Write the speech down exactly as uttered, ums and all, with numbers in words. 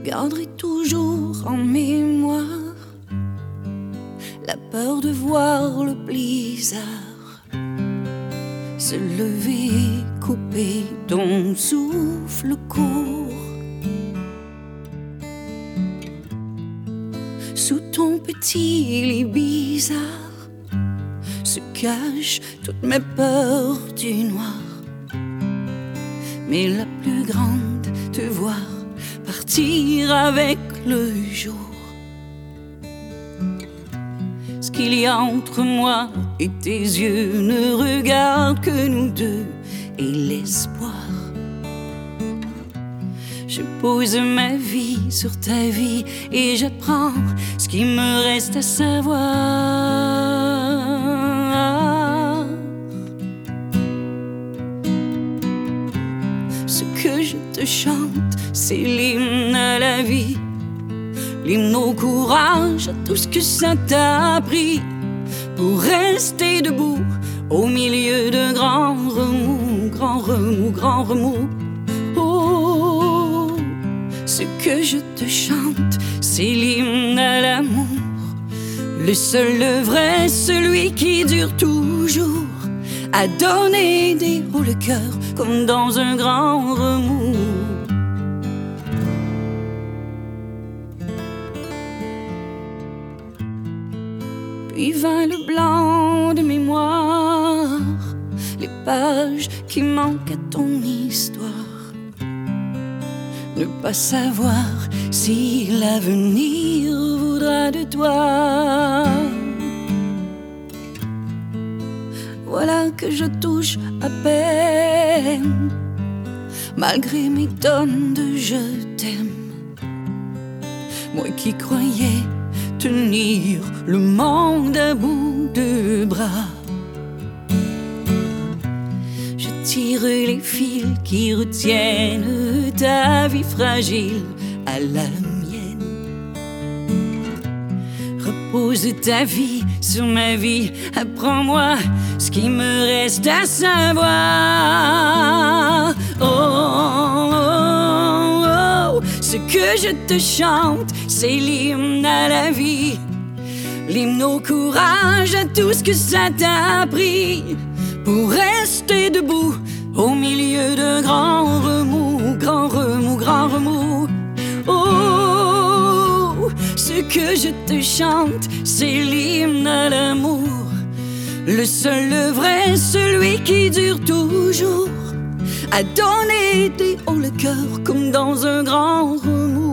garderai toujours en mémoire la peur de voir le blizzard se lever, couper ton souffle court. Sous ton petit lit bizarre se cachent toutes mes peurs du noir. Mais la plus grande, te voir partir avec le jour. Ce qu'il y a entre moi et tes yeux ne regarde que nous deux et l'espoir. Je pose ma vie sur ta vie et j'apprends ce qui me reste à savoir. Ce que je te chante, c'est l'hymne à la vie, l'hymne au courage, à tout ce que ça t'a appris pour rester debout au milieu de grands remous, grands remous, grands remous. Oh, ce que je te chante, c'est l'hymne à l'amour, le seul, le vrai, celui qui dure toujours, à donner des hauts le cœur comme dans un grand remous. Puis vint le blanc de mémoire, les pages qui manquent à ton histoire. Ne pas savoir si l'avenir voudra de toi. Voilà que je touche à peine, malgré mes tonnes de je t'aime. Moi qui croyais tenir le monde à bout de bras, je tire les fils qui retiennent ta vie fragile à la mienne. Repose ta vie sur ma vie, apprends-moi ce qui me reste à savoir. Oh, oh, oh, ce que je te chante, c'est l'hymne à la vie, l'hymne au courage, à tout ce que ça t'a appris pour rester debout au milieu de grands remous, grands remous, grands remous. Oh, ce que je te chante, c'est l'hymne à l'amour, le seul, le vrai, celui qui dure toujours, à donner des hauts le cœur comme dans un grand remous.